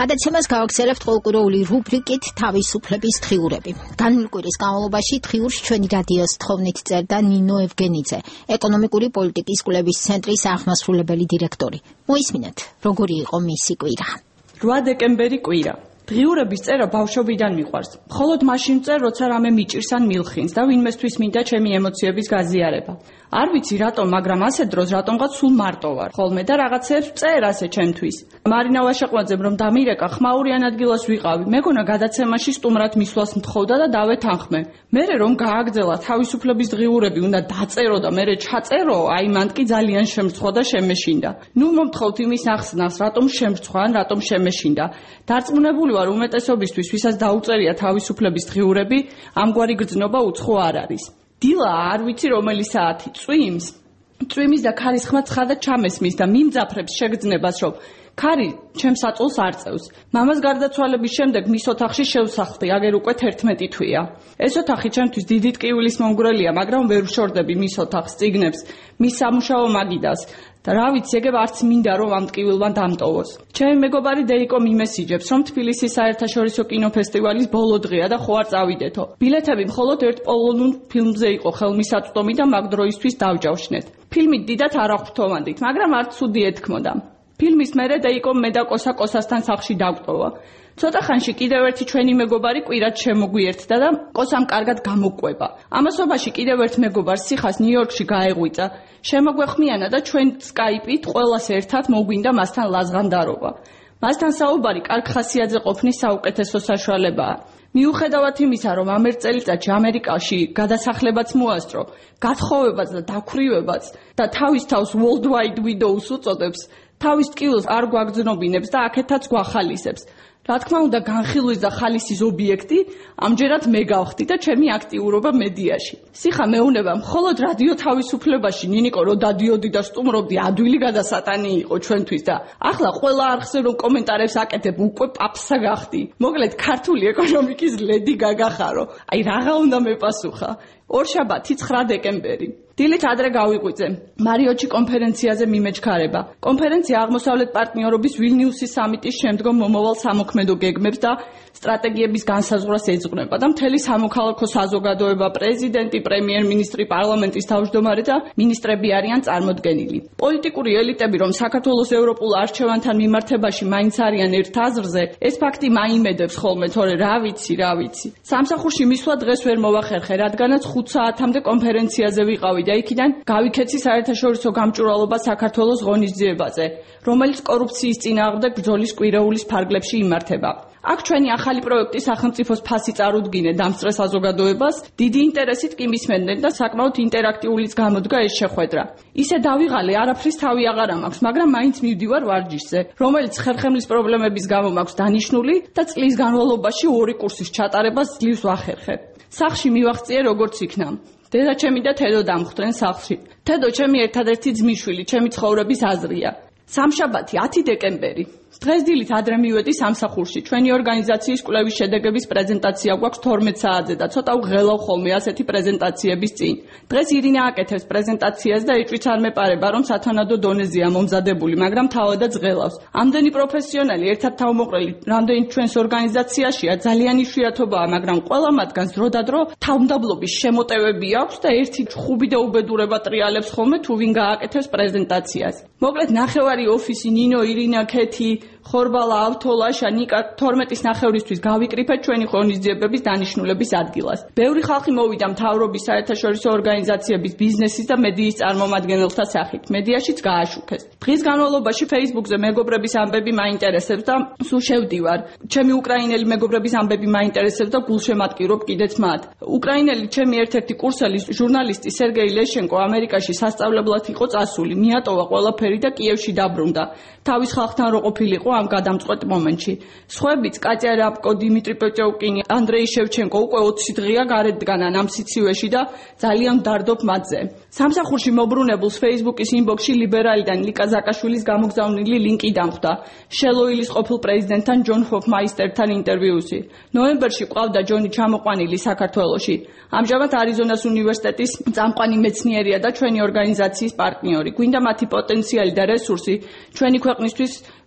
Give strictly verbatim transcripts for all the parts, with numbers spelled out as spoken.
გადაცემას გავაგზავნებთ ყოველკვირეული რუბრიკით თავისუფლების დღიურები. განვლილი კვირის განმავლობაში დღიურს ჩვენი რადიოს თხოვნით წერდა ნინო ევგენიძე, ეკონომიკური პოლიტიკის კვლევის ცენტრის აღმასრულებელი დირექტორი. მოისმინეთ, როგორი იყო მისი კვირა. რვა დეკემბერი კვირა. დღიურების წერა ბავშვობიდან მიყვარს. მხოლოდ მაშინ წერ, როცა რამე მიჭირს ან მილხინს და ვინმესთვის მინდა ჩემი ემოციების გაზიარება. არ ვიცი რატომ, მაგრამ ასე დროს რატომღაც სულ მარტო ვარ. ხოლმე და რაღაცებს წერ ასე ჩემთვის. მარინა ვაშაყვაძემ რომ დამირეკა, ხმაურიან ადგილას ვიყავი. მეგონა გადაცემაში სტუმრად მისვლას მთხოვდა და დავეთანხმე. მერე რომ გააგრძელა თავისუფლების დღიურები, უნდა დაწერო და მერე ჩაწერო, აი მანდ კი ძალიან შემრცხვა და შემეშინდა. ნუ მომთხოვთ იმის ახსნას, რატომ შემრცხვა ან რატომ შემეშინდა. დარწმუნებული ვარ უმეტესობისთვის, ვისაც დაუწერია თავისუფლების დღიურები, ამგვარი გრძნობა უცხო არ არის. დილა არ ვიცი რომელი საათი წვიმს წვიმის და ქარის ხმა ცხადად ჩამესმის და მიმძაფრებს შეგრძნებას რომ ქარი ჩემს აწოლს არ წევს. მამას გარდაცვალების შემდეგ მის ოთახში შევსახლდი, აგერ უკვე თერთმეტი თვეა. ეს ოთახი ჩემთვის დიდი ტკივილის მომგვრელია, მაგრამ ვერ ვშორდები მის ოთახს, წიგნებს, მის სამუშაო მაგიდას. და რა ვიცი, ეგ არც მინდა რომ ამ ტკივილმა დამტოვოს. ჩემი მეგობარი დეიკო მიმესიჯებს, რომ თბილისის საერთაშორისო კინოფესტივალის ბოლო დღეა და ხო არ წავიდეთო. ბილეთები მხოლოდ ერთ პოლონურ ფილმზე იყო ხელმისაწვდომი და მაგ დროისთვის დავჯავშნეთ. ფილმი დიდად არ აღვთოვანდით, მაგრამ არც ცუდი ეთქმოდა. ფილმის მერე დეიკომ მე და კოსა კოსასთან სახლში დაგვტოვა. ცოტა ხანში კიდევ ერთი ჩვენი მეგობარი კვირად შემოგვიერთდა და კოსამ კარგად გამოკვება. ამასობაში კიდევ ერთ მეგობარს სიხას ნიუ-იორკში გაეღვიძა. შემოგვეხმიანა და ჩვენ სკაიპით ყველას ერთად მოგვინდა მასთან ლაზღანდარობა. მასთან საუბარი კარგ ხასიათზე ყოფნის საუკეთესო საშუალებაა. მიუხედავად იმისა, რომ ამ ერთ წელიწადში ამერიკაში გადასახლებაც მოასწრო, გათხოვებაც და დაქვრივებაც და თავის თავს World Wide Widows უწოდებს, თავის ტკივილს არ გვაგრძნობინებს და აქეთაც გვახალისებს. რა თქმა უნდა, განხილვის და ხალისის ობიექტი ამჯერად მე გავხდი და ჩემი აქტიურობა მედიაში. სიხა მეუნება, მხოლოდ რადიო თავისუფლებაში ნინიკო რო დადიოდი და სტუმრობდი, ადვილი გადასატანი იყო ჩვენთვის და ახლა ყველა არხზე რომ კომენტარებს აკეთებ, უკვე პაპსა გახდი. მოკლედ, ქართული ეკონომიკის ლედი გაგახარო. აი რაღა უნდა მეპასუხა. ორშაბათი ცხრა დეკემბერი. დილით ადრე გავიყვიძე. მარიოტში კონფერენციაზე მიმეჩქარება. კონფერენცია აღმოსავლეთ პარტნიორობის ვილნიუსის სამიტის შემდგომ მომავალ სამოქმედო გეგმებს და სტრატეგიების განსაზღვრას ეძღვნება და მთელი სამოქალაქო საზოგადოება, პრეზიდენტი, პრემიერ-მინისტრი, პარლამენტის თავმჯდომარე და მინისტრები არიან წარმოდგენილი. პოლიტიკური ელიტები, რომ საქართველოს ევროპულ არჩევანთან მიმართებაში მაინც არიან ერთ აზრზე, ეს ფაქტი მაიმედებს ხოლმე, თორე რა ვიცი, რა ვიცი. სამსახურში მისვლა დღეს ვერ მოვახერხე, რადგანაც ხუთ საათამდე კონფერენციაზე ვიყავი და იქიდან გავიქეცი საერთაშორისო გამჭვირვალობა საქართველოს ღონისძიებაზე, რომელიც კორუფციის წინააღმდეგ ბრძოლის კვირეულის ფარგლებში იმართება. აქ ჩვენი ახალი პროექტი სახელმწიფოს ფასი წარუდგინე დამსწრე საზოგადოებას, დიდი ინტერესით კი მისმენდნენ და საკმაოდ ინტერაქტიულიც გამოდგა ეს შეხვედრა. ისე დავიღალე, არაფრის თავი აღარ მაქვს, მაგრამ მაინც მივდივარ ვარჯიშზე, რომელიც ხერხემლის პრობლემების გამო მაქვს დანიშნული და წლის განმავლობაში ორი კურსის ჩატარებას ძლივს ვახერხებ. სახლში მივაღწიე როგორც იქნა. დედა ჩემი და თედო დამხვდნენ სახლში. თედო ჩემი ერთადერთი ძმისშვილი, ჩემი ცხოვრების აზრია. სამშაბათი ათი დეკემბერი. დღეს დილით ადრე მივედი სამსახურში. ჩვენი ორგანიზაციის კვლევის შედეგების პრეზენტაცია გვაქვს თორმეტ საათზე და ცოტა ვღელავ ხოლმე ასეთი პრეზენტაციების წინ. დღეს ირინა აკეთებს პრეზენტაციას და ეჭვიც არ მეპარება, რომ სათანადო დონეზეა მომზადებული, მაგრამ თავადაც ღელავს. ამდენი პროფესიონალი ერთად თავმოყრილი რამდენი ჩვენს ორგანიზაციაშია ძალიან იშვიათობაა, მაგრამ ყველა მათგანს დროდადრო თავმდაბლობის შემოტევები აქვს და ერთი ხუბი და უბედურება ტრიალებს ხოლმე თუ ვინ გააკეთებს პრეზენტაციას. მოკლედ ნახევარი ოფისი ნინო, ირინა, ქეთი, ხორბალა, ავთოლა, შანიკა თორმეტის ნახევრისთვის გავიკრიფეთ ჩვენი ღონისძიებების დანიშნულების ადგილას. ბევრი ხალხი მოვიდა მთავრობის, საერთაშორისო ორგანიზაციების, ბიზნესის და მედიის წარმომადგენელთა სახით. მედიაშიც გააშუქეს. დღის განმავლობაში Facebook-ზე მეგობრების ამბები მაინტერესებს და სულ შევდივარ. ჩემი უკრაინელი მეგობრების ამბები მაინტერესებს და გულშემატკივრობ კიდეც მათ. უკრაინელი ჩემი ერთ-ერთი კურსელი ჟურნალისტი სერგეი ლეშენკო ამერიკაში სასწავლებლად იყო წასული. მიატოვა ყველაფერი და კიევში დაბრუნდა. თავის ხალხთან რო ყოფილიყო ამ გადამწყვეტ მომენტში. სხვაებიც კატია რაბკო, დიმიტრი პეჭოუკინი, ანდრეი შევჩენკო უკვე ოცი დღეა გარეთ დგანან ამ სიცივეში და ძალიან ვდარდობ მათზე. სამსახურში მობრუნებულს Facebook-ის ინბოქსში ლიბერალიდან ლიკა ზაკაშვილის გამოგზავნილი ლინკი დამხვდა. შელოილის ყოფილ პრეზიდენტთან ჯონ ჰოფმაისტერთან ინტერვიუსი. ნოემბერში ყავდა ჯონი ჩამოყვანილი საქართველოში. ამჟამად არიზონას უნივერსიტეტის წამყვანი მეცნიერია და ჩვენი ორგანიზაციის პარტნიორი. გვინდა მათი პოტენციალი და რესურსი ჩვენი ქვეყნისთვის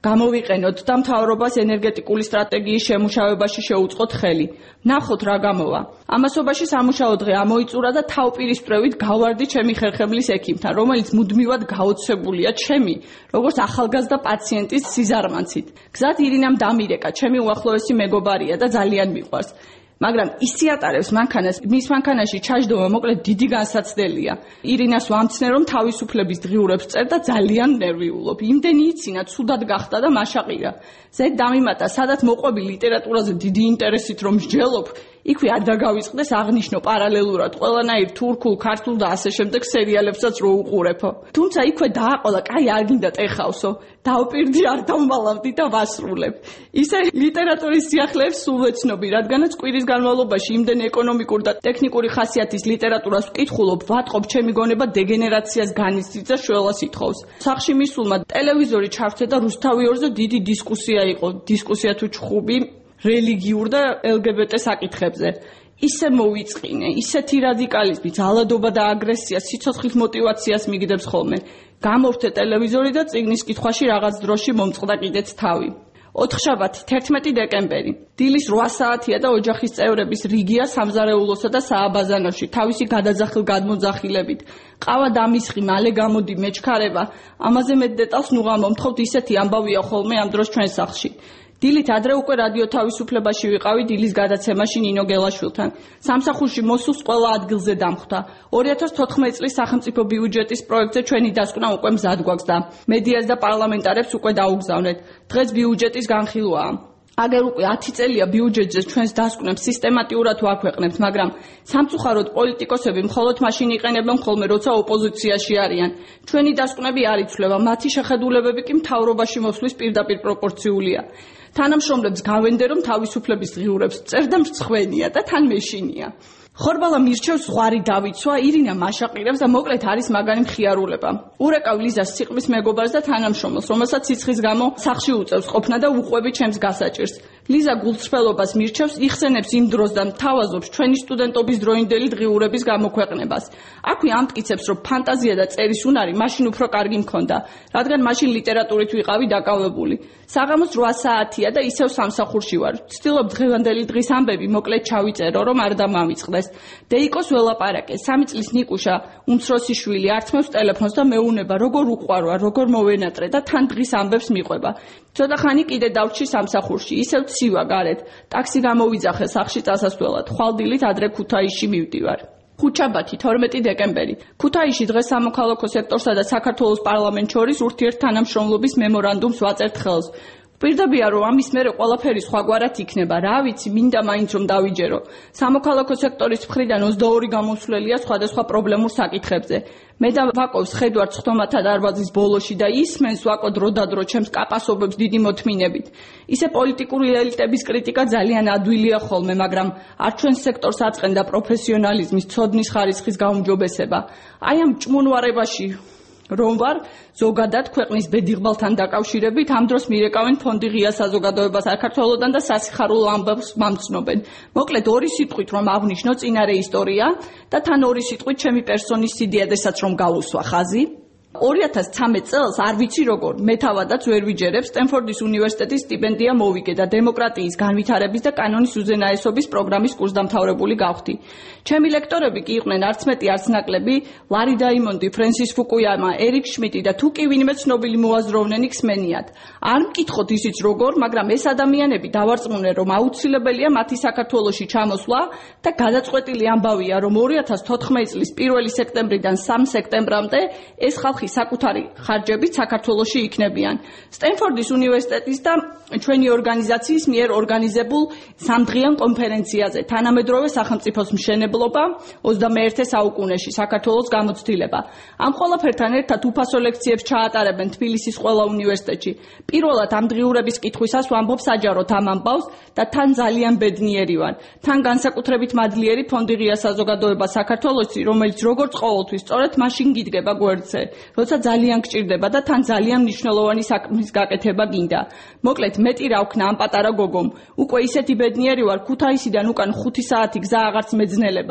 გამოვიყენოთ და მთავრობას ენერგეტიკული სტრატეგიის შემუშავებაში შეუწყოთ ხელი. ნახოთ რა გამოვა. ამასობაში სამუშაო დღე ამოიწურა და თავპირისპირებით გავარდი ჩემი ხერხემლის ექიმთან, რომელიც მუდმივად გაოცებულია ჩემი, როგორც ახალგაზრდა პაციენტის სიზარმაცით. გზად ირინამ დამირეკა, ჩემი უახლოესი მეგობარია და ძალიან მიყვარს. მაგრამ ისი ატარებს მანქანას, მის მანქანაში ჩაჯდომა მოკლედ დიდი განსაცდელია. ირინას ვამცნე, რომ თავისუფლების დღიურებს წერ და ძალიან ნერვიულობ. იმდენი იცინა, ცუდად გახდა და მაშაყირა. ზედ დამიმატა, სადაც მოყვები ლიტერატურაზე დიდი ინტერესით რომ მსჯელობ, იქვე არ დაგავიწყდეს აღნიშნო პარალელურად ყველანაირ თურქულ, ქართულ და ასე შემდეგ სერიალებსაც რო უყურებო. თუმცა იქვე დააყოლა, კაი არ გინდა ტეხავსო. დავპირდი არ დავმალავდი და ვასრულებ. ისე ლიტერატურის სიახლეებს სულ ვეცნობი, რადგანაც კვირის განმავლობაში იმდენ ეკონომიკური და ტექნიკური ხასიათის ლიტერატურას ვკითხულობ, ვატყობ, ჩემი გონება დეგენერაციას განიცდით და შველას ითხოვს. სახში მისულმა ტელევიზორი ჩავწე და რუსთავი ორზე დიდი დისკუსია იყო, დისკუსია თუ ჩხუბი რელიგიურ და ელ გი ბი ტე საკითხებზე. ისე მოვიწყინე, ისეთი რადიკალიზმი, ძალადობა და აგრესია სიცოცხლის მოტივაციას მიგდებს ხოლმე. გამოვთე ტელევიზორი და წიგნის კითხვაში რაღაც დროში მომწყდა კიდეც თავი. ოთხშაბათი, თერთმეტი დეკემბერი. დილის რვა საათია და ოჯახის წევრების რიგია სამზარეულოსა და სააბაზანოში, თავისი გადაძახილ გადმოძახილებით. ყავა დამისხი, მალე გამოდი, მეჩქარება. ამაზე მეტ დეტალს ნუღა მომთხოვთ, ისეთი ამბავია ხოლმე ამ დროს ჩვენ სახლში. დილით ადრე უკვე რადიო თავისუფლებაში ვიყავი დილის გადაცემაში ნინო გელაშვილთან. სამსახურში მოსულს ყველა ადგილზე დამხვდა. ორი ათას თოთხმეტი წლის სახელმწიფო ბიუჯეტის პროექტზე ჩვენი დასკვნა უკვე მზად გვაქვს და მედიას და პარლამენტარებს უკვე დაუგზავნეთ. დღეს ბიუჯეტის განხილვაა. აგერ უკვე ათი წელია ბიუჯეტზე ჩვენს დასკვნებს სისტემატიურად ვაქვეყნებთ, მაგრამ სამწუხაროდ პოლიტიკოსები მხოლოდ მაშინ იყენებენ ხოლმე, როცა ოპოზიციაში არიან. ჩვენი დასკვნები არ იცვლება, მათი შეხედულებები კი მთავრობაში მოსვლის პირდაპირ პროპორციულია. თანამშრომლებს გავენდე, რომ თავისუფლების დღიურებს წერ და მრცხვენია და თან მეშინია. ხორბალა მირჩევს ზღვარი დავიცვა, ირინა მაშაყირებს და მოკლედ არის მაგარი მხიარულება. ურეკავ ლიზას სიყმის მეგობარს და თანამშრომელს, რომელსაც სიცხის გამო სახლში უწევს ყოფნა და უყვები ჩემს გასაჭირს. ლიზა გულწრფელობას მირჩევს, იხსენებს იმ დროს და მთავაზობს ჩვენი სტუდენტობის დროინდელი დღიურების გამოქვეყნებას. აქვე ამტკიცებს, რომ ფანტაზია და წერის უნარი მაშინ უფრო კარგი მქონდა, რადგან მაშინ ლიტერატურით ვიყავი დაკავებული. საღამოს რვა საათია და ისევ სამსახურში ვარ. ვცდილობ დღევანდელი დღის ამბები მოკლედ ჩავიწერო, რომ არ დამამიწყდეს. დეიკოს ველაპარაკე, სამი წლის ნიკუშა, უმცროსი შვილი, ართმევს ტელეფონს და მეუნება, როგორ უყვარვა, როგორ მოვენატრე და თან დღის ამბებს მიყვება. ცოტა ხანი კიდე დავრჩი სამსახურში, ისევ ცივა გარეთ. ტაქსი გამოვიძახე სახლში წასასვლელად. ხვალდილით ადრე ქუთაისში მივდივარ. ხუთშაბათი, თორმეტი დეკემბერი. ქუთაისში დღეს სამოქალაქო სექტორსა და საქართველოს პარლამენტს შორის ურთიერთთანამშრომლობის მემორანდუმს ვაწერთ ხელს. პირდაპირია რომ ამის მერე ყველაფერი სხვაგვარად იქნება, რა ვიცი, მინდა მაინც რომ დავიჯერო. სამოქალაქო სექტორის მხრიდან ოცდაორი გამოსვლელია სხვადასხვა პრობლემურ საკითხებზე. მე და ვაკოვს ხედვართ სხდომათა დარბაზის ბოლოში და ისმენს ვაკო დროდადრო ჩემს კაპასობებს დიდი მოთმინებით. ისე პოლიტიკური ელიტების კრიტიკა ძალიან ადვილია ხოლმე, მაგრამ არ ჩვენ სექტორს აწყენდა პროფესიონალიზმის, ცოდნის ხარისხის გაუმჯობესება. აი ამ ჭმუნვარებაში რომ ვარ, ზოგადად ქვეყნის ბედიღბალთან დაკავშირებით ამ დროს მირეკავენ ფონდი ღია საზოგადოება საქართველოდან და სასიხარულო ამბავს მამცნობენ. მოკლედ ორი სიტყვით რომ აღნიშნო წინარე ისტორია და თან ორი სიტყვით ჩემი პერსონის სიდიაdeსაც რომ გავუსვა ხაზი. ორი ათას ცხრამეტ წელს არ ვიცი როგორ, მე თავადაც ვერ ვიჯერებ სტენფორდის უნივერსიტეტის სტიპენდია მოვიგე და დემოკრატიის განვითარების და კანონის უზენაესობის პროგრამის კურსდამთავრებული გავხდი. ჩემი ლექტორები კი იყვნენ არც მეტი არც ნაკლები, ლარი დაიმონდი, ფრენსის ფუკუიამა, ერიკ შმიტი და თუ კი ვინმე ცნობილი მოაზროვნენი ქსმენიათ. არ მკითხოთ ისიც როგორ, მაგრამ ეს ადამიანები დავარწმუნე, რომ აუცილებელია მათი საქართველოში ჩამოსვლა და გადაწყვეტილი ამბავია, რომ ორი ათას თოთხმეტი წლის პირველი სექტემბრიდან სამი სექტემბრამდე ეს ხალხი საკუთარი ხარჯებით საქართველოში იქნებიან. სტენფორდის უნივერსიტეტის და ჩვენი ორგანიზაციის მიერ ორგანიზებულ სამდღიან კონფერენციაზე თანამედროვე სახელმწიფოს მშენებლობა ოცდამეერთე საუკუნეში საქართველოს გამოცდილება. ამ ყველაფერთან ერთად უფასო ლექციებს ჩაატარებენ თბილისის ყველა უნივერსიტეტში. პირველად ამ დღიურების კითხვისას ვამბობ საჯაროდ ამ ამბავს და თან ძალიან ბედნიერი ვარ. თან განსაკუთრებით მადლიერი ფონდი ღია საზოგადოება საქართველოში, რომელიც როგორც ყოველთვის სწორედ მაშინ გიდგება გვერდზე, როცა ძალიან გჭირდება და თან ძალიან მნიშვნელოვანი საქმის გაკეთება გინდა. მოკლედ მეტი რა ვქნა ამ პატარა გოგომ. უკვე ისეთი ბედნიერი ვარ, ქუთაისიდან უკან ხუთი საათი გზა აღარც მეძნელება.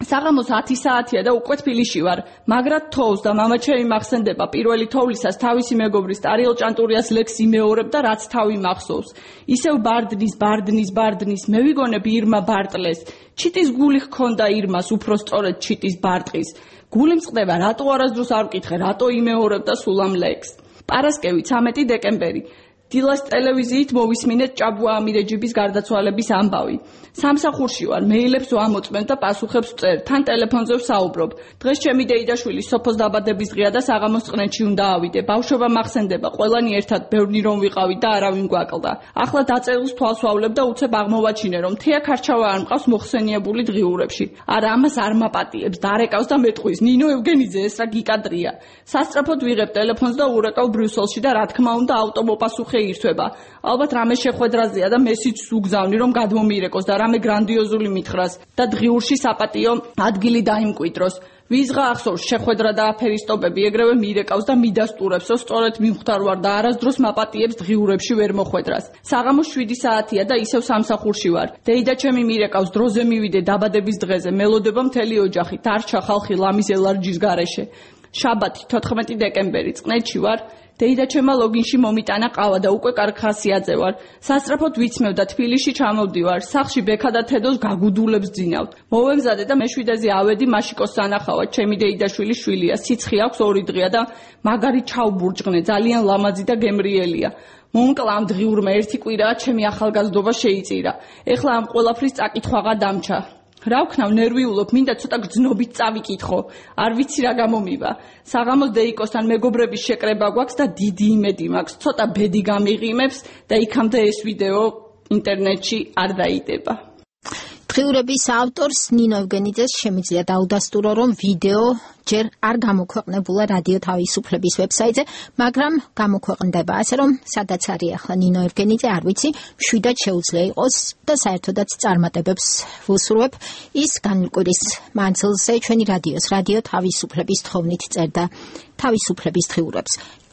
საღამოს ათი საათია და უკვე თბილისში ვარ. მაგრად თოვს და მამაჩემი მახსენდება პირველი თოვლისას თავისი მეგობრის ტარიელ ჭანტურიას ლექს იმეორებ და რაც თავი მახსოვს. ისევ ბარდნის, ბარდნის, ბარდნის, მე ვიგონებ ირმა ბარტლეს. ჩიტის გული ჰქონდა ირმას, უფრო სწორედ ჩიტის ბარტყის. გული მწყდება, რატო არასდროს არ ვკითხე, რატო იმეორებ და სულ ამ ლექს. პარასკევი ცამეტი დეკემბერი. დილას ტელევიზიით მოვისმინეთ ჭაბუა ამირეჯიბის გარდაცვალების ამბავი. სამსახურში ვარ, მეილებს ვამოწმებ და პასუხებს ვწერ, თან ტელეფონზე ვსაუბრობ. დღეს ჩემი დეიდაშვილის სოფოს დაბადების დღეა და საღამოს წყნეთში უნდა ავიდე. ბავშვობა მახსენდება, ყველანი ერთად ბევრნი რომ ვიყავით და არავინ გვაკლდა. ახლა დაწერილს თვალს ვავლებ და უცებ აღმოვაჩინე, რომ თეა ქარჩავა არ მყავს მოხსენიებული დღიურებში. არა, ამას არ მაპატიებს, დარეკავს და მეტყვის. ნინო ევგენიძე, ეს რა გიკადრია. სასწრაფოდ ვიღებ ტელეფონს და ურეკავ ბრიუსელში და რა თქმა უნდა ავტომოპასუხე ირთვება. ალბათ რამე შეხვედრაზეა და მესიჯს უგზავნი რომ გადმომირეკოს და რამე გრანდიოზული მითხრას და დღიურში საპატიო ადგილი დაიმკვიდროს. ვიზღა ახსოვს შეხვედრა და აფერისტობები ეგრევე მირეკავს და მიდასტურებს, რომ სწორედ მივხვდარ ვარ და არასდროს მაპატიებს დღიურებში ვერ მოხვედრას. საღამოს შვიდი საათია და ისევ სამსახურში ვარ. დეიდა ჩემი მირეკავს, დროზე მივიდე დაბადების დღეზე, მელოდება მთელი ოჯახი, დარჩა ხალხი ლამის ელარჯის გარეშე. შაბათი თოთხმეტი დეკემბერი, წყნეთში ვარ. დეიდა ჩემმა ლოგინში მომიტანა ყავა და უკვე კარგ ხასიათზე ვარ. სასწრაფოდ ვიცმევ და თბილისში ჩამოვდივარ. სახლში ბექა და თედოს გაგუდულებს ძინავთ. მოვემზადე და მეშვიდეზე ავედი მაშიკოს სანახავად. ჩემი დეიდაშვილის შვილია. სიცხე აქვს ორი დღეა და მაგარი ჩაუბურჯღნე, ძალიან ლამაზი და გემრიელია. მომკლა ამ დღიურმა ერთი კვირაა ჩემი ახალგაზრდობა შეიწირა. ეხლა ამ ყველაფრის წაკითხვაღა დამჩა. რა ვქნავ, ნერვიულობ, მინდა ცოტა გრძნობით წავიკითხო. არ ვიცი რა გამომივა. საღამოს დეიკოსთან მეგობრების შეკრება გვაქვს და დიდი იმედი მაქვს. ცოტა ბედი გამიღიმებს და იქამდე ეს ვიდეო ინტერნეტში არ დაიდება. დღიურების ავტორს ნინო ევგენიძეს შემიძლია დაუდასტურო, რომ ვიდეო ჯერ არ გამოქვეყნებულა რადიო თავისუფლების ვებსაიტზე, მაგრამ გამოქვეყნდება, ასე რომ სადაც არის ახლა ნინო ევგენიძე, არ ვიცი, მშვიდად შეუძლია იყოს და საერთოდაც წარმატებებს ვუსურვებ. ის განმკვირის მანძილზე ჩვენი რადიოს, რადიო თავისუფლების თხოვნით წერდა თავისუფლების დღიურებს.